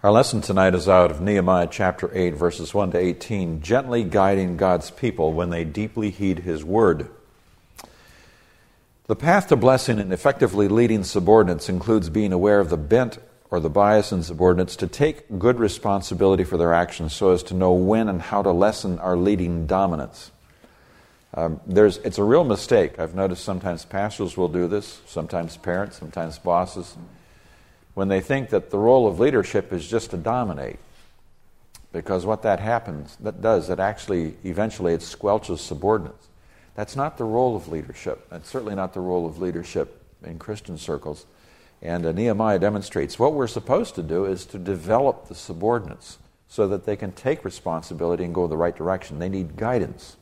Our lesson tonight is out of Nehemiah chapter 8, verses 1 to 18, gently guiding God's people when they deeply heed His word. The path to blessing and effectively leading subordinates includes being aware of the bent or the bias in subordinates to take good responsibility for their actions so as to know when and how to lessen our leading dominance. It's a real mistake. I've noticed sometimes pastors will do this, sometimes parents, sometimes bosses, when they think that the role of leadership is just to dominate. Because what that actually, eventually it squelches subordinates. That's not the role of leadership. That's certainly not the role of leadership in Christian circles. And Nehemiah demonstrates what we're supposed to do is to develop the subordinates so that they can take responsibility and go the right direction. They need guidance.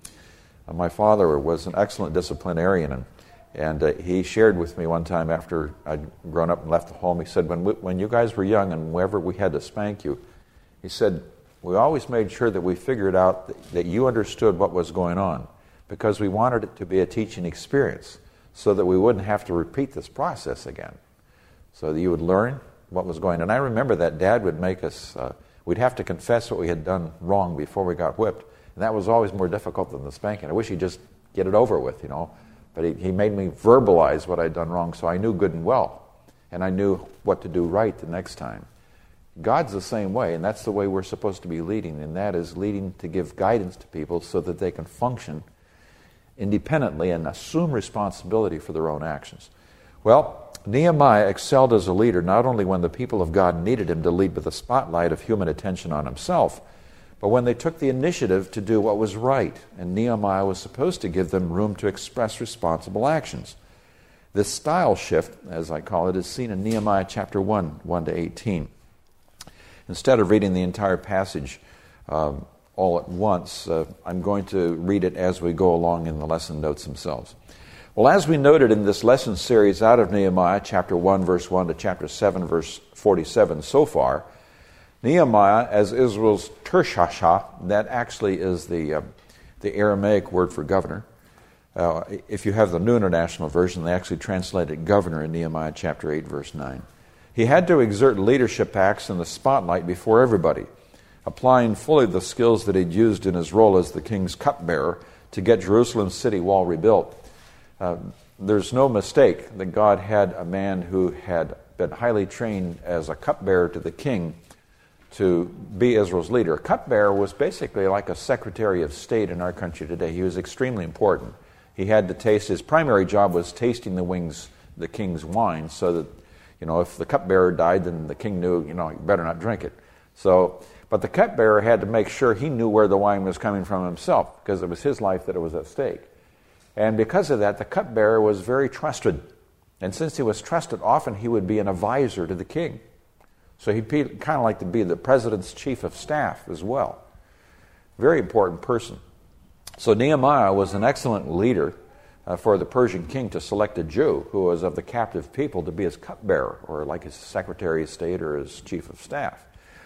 My father was an excellent disciplinarian, and he shared with me one time after I'd grown up and left the home, he said, when you guys were young and whenever we had to spank you, he said, we always made sure that we figured out that you understood what was going on because we wanted it to be a teaching experience so that we wouldn't have to repeat this process again. So that you would learn what was going on. And I remember that Dad would make us, we'd have to confess what we had done wrong before we got whipped. And that was always more difficult than the spanking. I wish he'd just get it over with, But he made me verbalize what I'd done wrong, so I knew good and well. And I knew what to do right the next time. God's the same way, and that's the way we're supposed to be leading, and that is leading to give guidance to people so that they can function independently and assume responsibility for their own actions. Well, Nehemiah excelled as a leader not only when the people of God needed him to lead with the spotlight of human attention on himself, but when they took the initiative to do what was right, and Nehemiah was supposed to give them room to express responsible actions. This style shift, as I call it, is seen in Nehemiah chapter 1, 1 to 18. Instead of reading the entire passage all at once, I'm going to read it as we go along in the lesson notes themselves. Well, as we noted in this lesson series out of Nehemiah chapter 1, verse 1 to chapter 7, verse 47 so far, Nehemiah, as Israel's Tirshashah, that actually is the Aramaic word for governor. If you have the New International Version, they actually translate it governor in Nehemiah chapter 8, verse 9. He had to exert leadership acts in the spotlight before everybody, applying fully the skills that he'd used in his role as the king's cupbearer to get Jerusalem's city wall rebuilt. There's no mistake that God had a man who had been highly trained as a cupbearer to the king to be Israel's leader. A cupbearer was basically like a secretary of state in our country today. He was extremely important. He had to taste, his primary job was tasting the king's wine, so that, if the cupbearer died, then the king knew, you better not drink it. But the cupbearer had to make sure he knew where the wine was coming from himself, because it was his life that it was at stake. And because of that, the cupbearer was very trusted. And since he was trusted, often he would be an advisor to the king. So he'd kind of like to be the president's chief of staff as well. Very important person. So Nehemiah was an excellent leader for the Persian king to select a Jew who was of the captive people to be his cupbearer, or like his secretary of state or his chief of staff.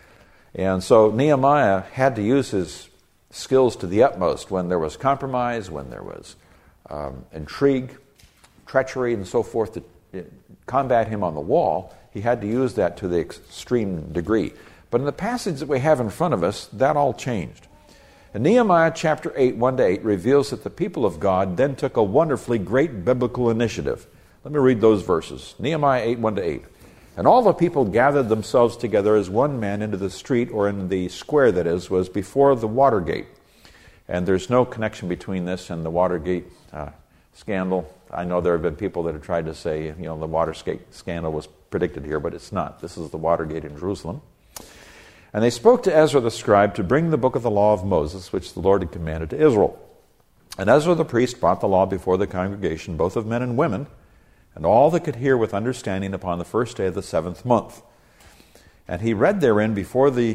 And so Nehemiah had to use his skills to the utmost when there was compromise, when there was intrigue, treachery, and so forth to combat him on the wall. He had to use that to the extreme degree. But in the passage that we have in front of us, that all changed. And Nehemiah chapter 8, 1 to 8 reveals that the people of God then took a wonderfully great biblical initiative. Let me read those verses. Nehemiah 8, 1 to 8. And all the people gathered themselves together as one man into the street, or in the square that was before the Watergate. And there's no connection between this and the Watergate scandal. I know there have been people that have tried to say, the Watergate scandal was predicted here, but it's not. This is the Watergate in Jerusalem. And they spoke to Ezra the scribe to bring the book of the law of Moses, which the Lord had commanded to Israel. And Ezra the priest brought the law before the congregation, both of men and women, and all that could hear with understanding upon the first day of the 7th month. And he read therein before the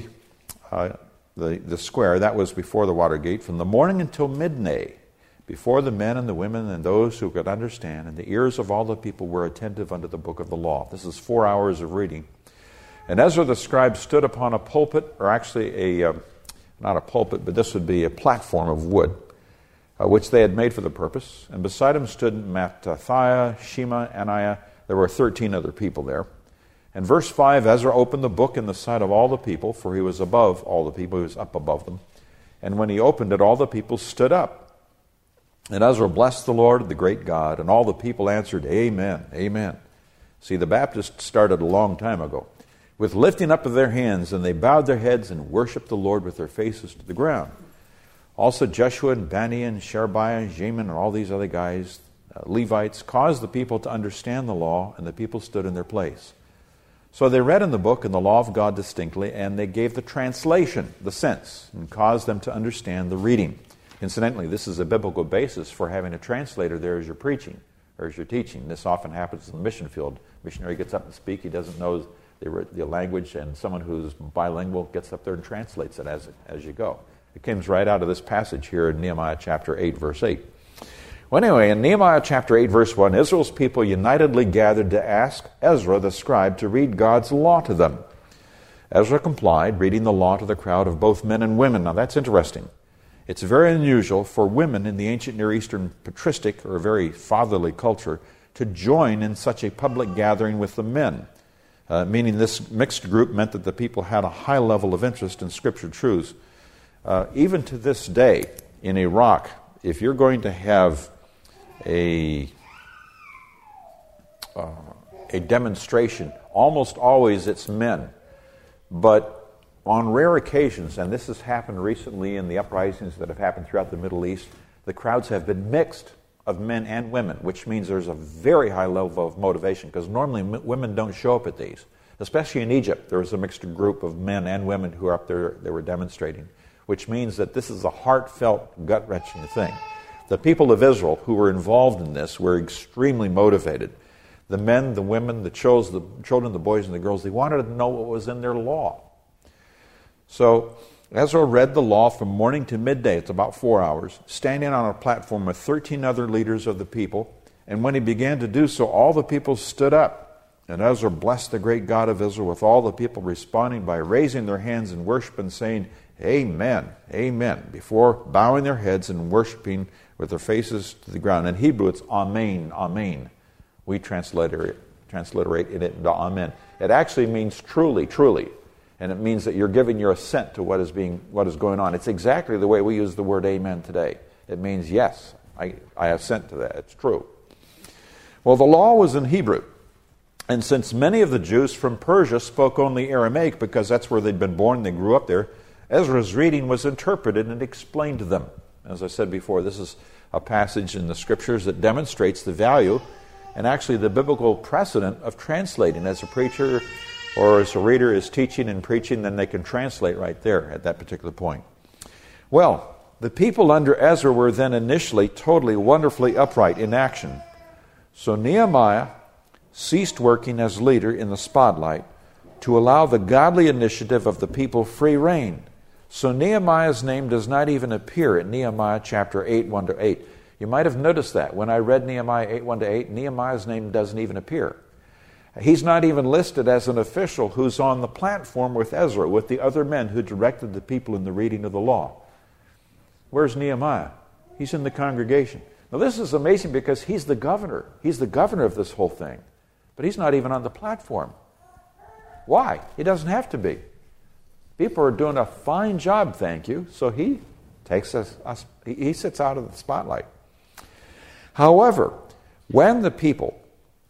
square, that was before the Watergate, from the morning until midday, before the men and the women and those who could understand, and the ears of all the people were attentive unto the book of the law. This is 4 hours of reading. And Ezra the scribe stood upon a pulpit, or actually not a pulpit, but this would be a platform of wood, which they had made for the purpose. And beside him stood Mattithiah, Shema, Ananiah. There were 13 other people there. And verse 5, Ezra opened the book in the sight of all the people, for he was above all the people, he was up above them. And when he opened it, all the people stood up. And Ezra blessed the Lord, the great God, and all the people answered, Amen, Amen. See, the Baptists started a long time ago with lifting up of their hands, and they bowed their heads and worshiped the Lord with their faces to the ground. Also Jeshua and Bani and Sherebiah and Jamin and all these other guys, Levites, caused the people to understand the law, and the people stood in their place. So they read in the book and the law of God distinctly, and they gave the translation, the sense, and caused them to understand the reading. Incidentally, this is a biblical basis for having a translator there as you're preaching or as you're teaching. This often happens in the mission field. Missionary gets up and speaks, he doesn't know the language, and someone who's bilingual gets up there and translates it as you go. It comes right out of this passage here in Nehemiah chapter 8, verse 8. Well, anyway, in Nehemiah chapter 8, verse 1, Israel's people unitedly gathered to ask Ezra the scribe to read God's law to them. Ezra complied, reading the law to the crowd of both men and women. Now, that's interesting. It's very unusual for women in the ancient Near Eastern patristic, or very fatherly culture, to join in such a public gathering with the men. Meaning this mixed group meant that the people had a high level of interest in Scripture truths. Even to this day, in Iraq, if you're going to have a demonstration, almost always it's men. But on rare occasions, and this has happened recently in the uprisings that have happened throughout the Middle East, the crowds have been mixed of men and women, which means there's a very high level of motivation, because normally women don't show up at these. Especially in Egypt, there was a mixed group of men and women who were up there, they were demonstrating, which means that this is a heartfelt, gut-wrenching thing. The people of Israel who were involved in this were extremely motivated. The men, the women, the children, the boys and the girls, they wanted to know what was in their law. So Ezra read the law from morning to midday, it's about 4 hours, standing on a platform with 13 other leaders of the people. And when he began to do so, all the people stood up. And Ezra blessed the great God of Israel, with all the people responding by raising their hands in worship and saying, Amen, Amen, before bowing their heads and worshiping with their faces to the ground. In Hebrew, it's Amen, Amen. We transliterate it into Amen. It actually means truly, truly. And it means that you're giving your assent to what is going on. It's exactly the way we use the word amen today. It means, yes, I assent to that. It's true. Well, the law was in Hebrew. And since many of the Jews from Persia spoke only Aramaic, because that's where they'd been born, they grew up there, Ezra's reading was interpreted and explained to them. As I said before, this is a passage in the Scriptures that demonstrates the value and actually the biblical precedent of translating. As a preacher or as a reader is teaching and preaching, then they can translate right there at that particular point. Well, the people under Ezra were then initially totally, wonderfully upright in action. So Nehemiah ceased working as leader in the spotlight to allow the godly initiative of the people free rein. So Nehemiah's name does not even appear in Nehemiah chapter 8, 1-8. You might have noticed that. When I read Nehemiah 8, 1-8, Nehemiah's name doesn't even appear. He's not even listed as an official who's on the platform with Ezra, with the other men who directed the people in the reading of the law. Where's Nehemiah? He's in the congregation. Now this is amazing because he's the governor. He's the governor of this whole thing. But he's not even on the platform. Why? He doesn't have to be. People are doing a fine job, thank you. So he takes he sits out of the spotlight. However, when the people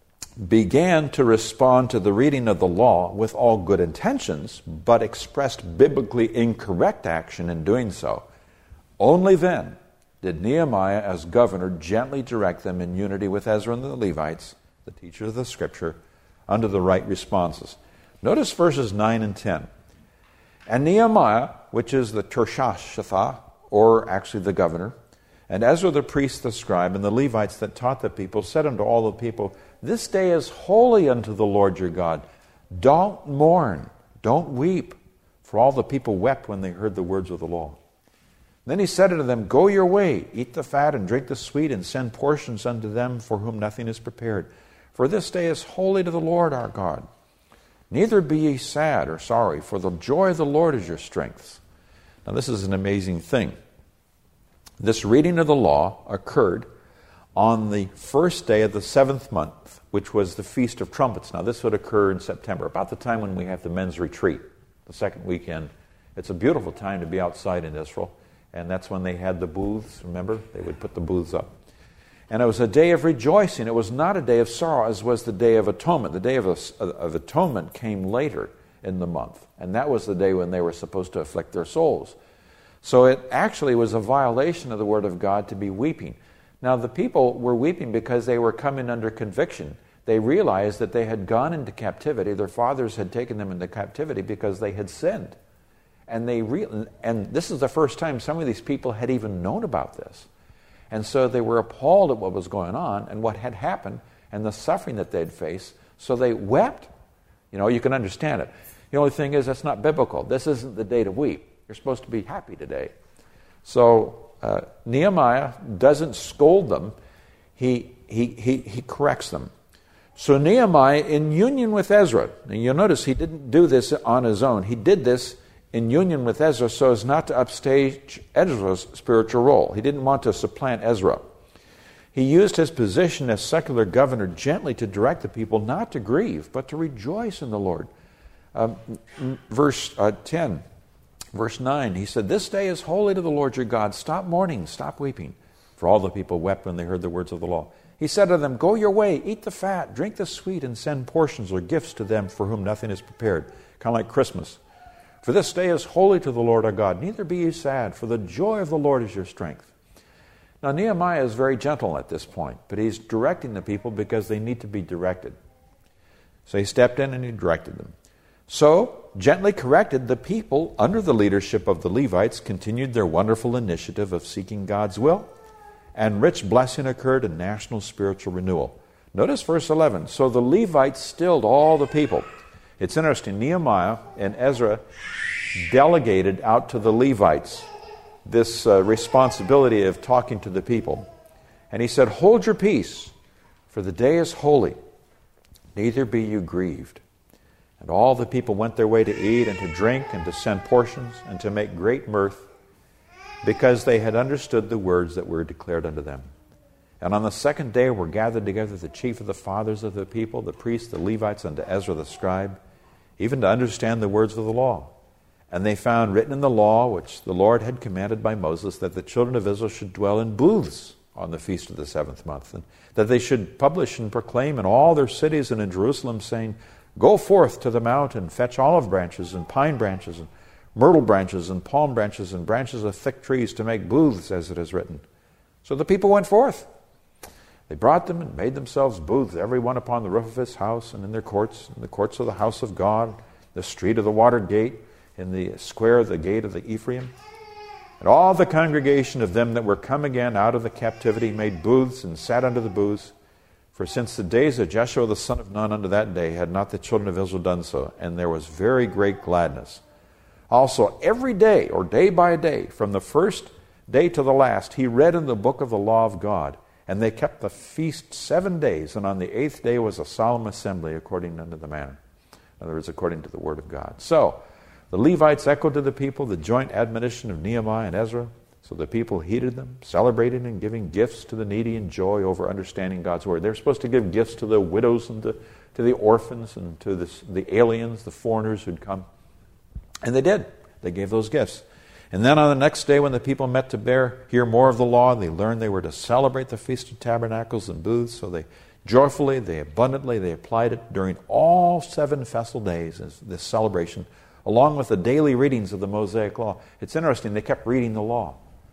began to respond to the reading of the law with all good intentions, but expressed biblically incorrect action in doing so, only then did Nehemiah as governor gently direct them in unity with Ezra and the Levites, the teachers of the Scripture, under the right responses. Notice verses 9 and 10. And Nehemiah, which is the Tirshatha, or actually the governor, and Ezra the priest, the scribe, and the Levites that taught the people, said unto all the people, This day is holy unto the Lord your God. Don't mourn, don't weep. For all the people wept when they heard the words of the law. Then he said unto them, Go your way, eat the fat and drink the sweet, and send portions unto them for whom nothing is prepared. For this day is holy to the Lord our God. Neither be ye sad or sorry, for the joy of the Lord is your strength. Now this is an amazing thing. This reading of the law occurred on the first day of the 7th month, which was the Feast of Trumpets. Now, this would occur in September, about the time when we have the men's retreat, the second weekend. It's a beautiful time to be outside in Israel, and that's when they had the booths, remember? They would put the booths up. And it was a day of rejoicing. It was not a day of sorrow, as was the Day of Atonement. The Day of Atonement came later in the month, and that was the day when they were supposed to afflict their souls. So it actually was a violation of the Word of God to be weeping. Now, the people were weeping because they were coming under conviction. They realized that they had gone into captivity. Their fathers had taken them into captivity because they had sinned. And and this is the first time some of these people had even known about this. And so they were appalled at what was going on and what had happened and the suffering that they'd faced. So they wept. You know, you can understand it. The only thing is, that's not biblical. This isn't the day to weep. You're supposed to be happy today. So Nehemiah doesn't scold them. He corrects them. So Nehemiah, in union with Ezra, and you'll notice he didn't do this on his own. He did this in union with Ezra so as not to upstage Ezra's spiritual role. He didn't want to supplant Ezra. He used his position as secular governor gently to direct the people not to grieve, but to rejoice in the Lord. Verse 10, verse 9, he said, "This day is holy to the Lord your God. Stop mourning, stop weeping." For all the people wept when they heard the words of the law. He said to them, "Go your way, eat the fat, drink the sweet, and send portions or gifts to them for whom nothing is prepared." Kind of like Christmas. "For this day is holy to the Lord our God. Neither be ye sad, for the joy of the Lord is your strength." Now, Nehemiah is very gentle at this point, but he's directing the people because they need to be directed. So he stepped in and he directed them. So, gently corrected, the people, under the leadership of the Levites, continued their wonderful initiative of seeking God's will, and rich blessing occurred in national spiritual renewal. Notice verse 11. So the Levites stilled all the people. It's interesting, Nehemiah and Ezra delegated out to the Levites this responsibility of talking to the people. And he said, "Hold your peace, for the day is holy, neither be you grieved." And all the people went their way to eat and to drink and to send portions and to make great mirth, because they had understood the words that were declared unto them. And on the second day were gathered together the chief of the fathers of the people, the priests, the Levites, unto Ezra the scribe, even to understand the words of the law. And they found written in the law, which the Lord had commanded by Moses, that the children of Israel should dwell in booths on the feast of the 7th month, and that they should publish and proclaim in all their cities and in Jerusalem, saying, "Go forth to the mount and fetch olive branches and pine branches and myrtle branches and palm branches and branches of thick trees to make booths, as it is written." So the people went forth. They brought them and made themselves booths, every one upon the roof of his house and in their courts, in the courts of the house of God, the street of the water gate, in the square of the gate of the Ephraim. And all the congregation of them that were come again out of the captivity made booths and sat under the booths. For since the days of Joshua the son of Nun unto that day had not the children of Israel done so, and there was very great gladness. Also every day, or day by day, from the first day to the last, he read in the book of the law of God. And they kept the feast 7 days, and on the 8th day was a solemn assembly according unto the manner. In other words, according to the word of God. So, the Levites echoed to the people the joint admonition of Nehemiah and Ezra. So the people heeded them, celebrating and giving gifts to the needy in joy over understanding God's word. They're supposed to give gifts to the widows and to the orphans and to the aliens, the foreigners who'd come. And they did. They gave those gifts. And then on the next day when the people met to hear more of the law, they learned they were to celebrate the Feast of Tabernacles and booths. So they joyfully, they abundantly, they applied it during all 7 festal days, this celebration, along with the daily readings of the Mosaic Law. It's interesting, they kept reading the law.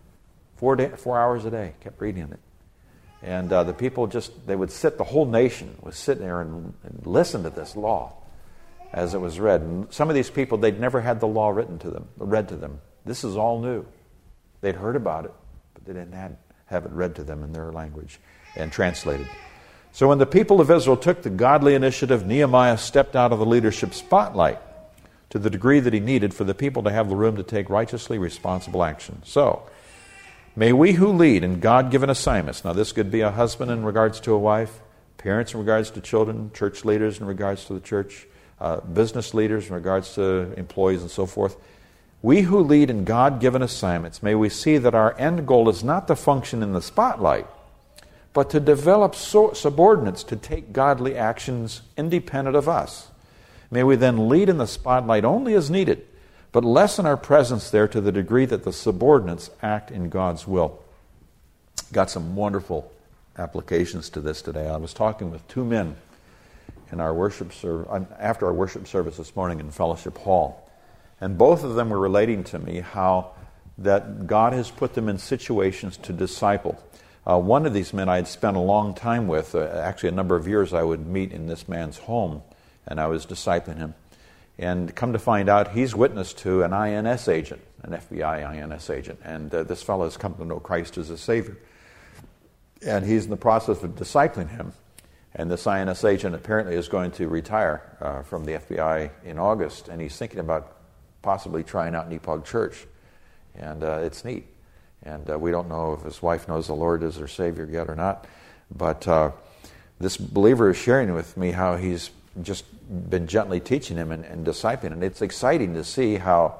4 hours a day, kept reading it. And the people they would sit, the whole nation was sitting there and listen to this law as it was read. And some of these people, they'd never had the law read to them. This is all new. They'd heard about it, but they didn't have it read to them in their language and translated. So when the people of Israel took the godly initiative, Nehemiah stepped out of the leadership spotlight to the degree that he needed for the people to have the room to take righteously responsible action. So, may we who lead in God-given assignments, now this could be a husband in regards to a wife, parents in regards to children, church leaders in regards to the church, business leaders in regards to employees and so forth. We who lead in God-given assignments, may we see that our end goal is not to function in the spotlight, but to develop subordinates to take godly actions independent of us. May we then lead in the spotlight only as needed, but lessen our presence there to the degree that the subordinates act in God's will. Got some wonderful applications to this today. I was talking with two men in our after our worship service this morning in Fellowship Hall, and both of them were relating to me how that God has put them in situations to disciple. One of these men I had spent a long time with, actually a number of years. I would meet in this man's home, and I was discipling him. And come to find out, he's witness to an INS agent, an FBI INS agent, and this fellow has come to know Christ as a Savior. And he's in the process of discipling him. And this INS agent apparently is going to retire from the FBI in August, and he's thinking about possibly trying out Nepog Church. And it's neat. And we don't know if his wife knows the Lord as her Savior yet or not. But this believer is sharing with me how he's just been gently teaching him and discipling. And it's exciting to see how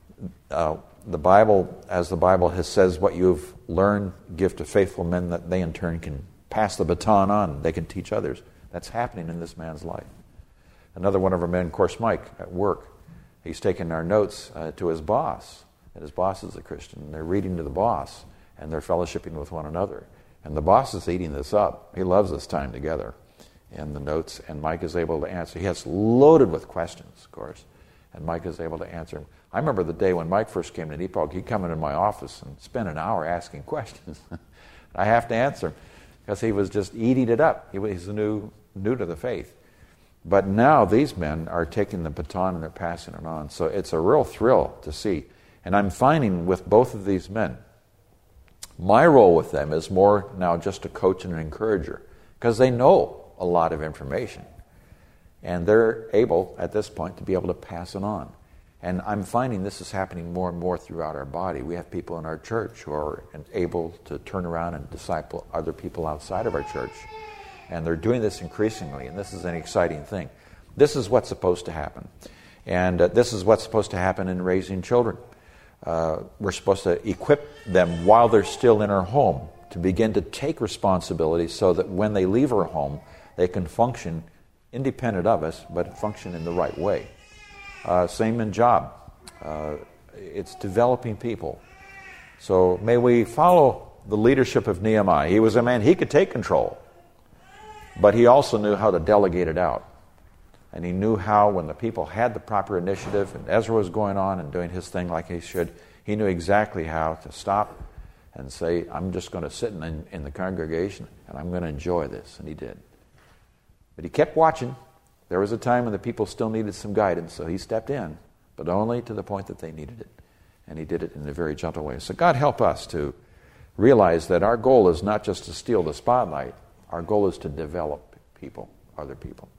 the Bible, as the Bible says, what you've learned, give to faithful men that they in turn can pass the baton on. They can teach others. That's happening in this man's life. Another one of our men, of course, Mike, at work, he's taking our notes to his boss. And his boss is a Christian. And they're reading to the boss, and they're fellowshipping with one another. And the boss is eating this up. He loves this time together. And the notes, and Mike is able to answer. He has loaded with questions, of course, and Mike is able to answer them. I remember the day when Mike first came to Nepog, he'd come into my office and spend an hour asking questions. I have to answer him because he was just eating it up. He's new to the faith. But now these men are taking the baton and they're passing it on. So it's a real thrill to see. And I'm finding with both of these men, my role with them is more now just a coach and an encourager because they know a lot of information. And they're able, at this point, to be able to pass it on. And I'm finding this is happening more and more throughout our body. We have people in our church who are able to turn around and disciple other people outside of our church. And they're doing this increasingly, and this is an exciting thing. This is what's supposed to happen. And this is what's supposed to happen in raising children. We're supposed to equip them while they're still in our home to begin to take responsibility so that when they leave our home, they can function independent of us, but function in the right way. Same in job. It's developing people. So may we follow the leadership of Nehemiah. He was a man, he could take control, but he also knew how to delegate it out. And he knew how, when the people had the proper initiative, and Ezra was going on and doing his thing like he should, he knew exactly how to stop and say, I'm just going to sit in the congregation and I'm going to enjoy this. And he did. But he kept watching. There was a time when the people still needed some guidance, so he stepped in, but only to the point that they needed it. And he did it in a very gentle way. So God help us to realize that our goal is not just to steal the spotlight. Our goal is to develop people, other people.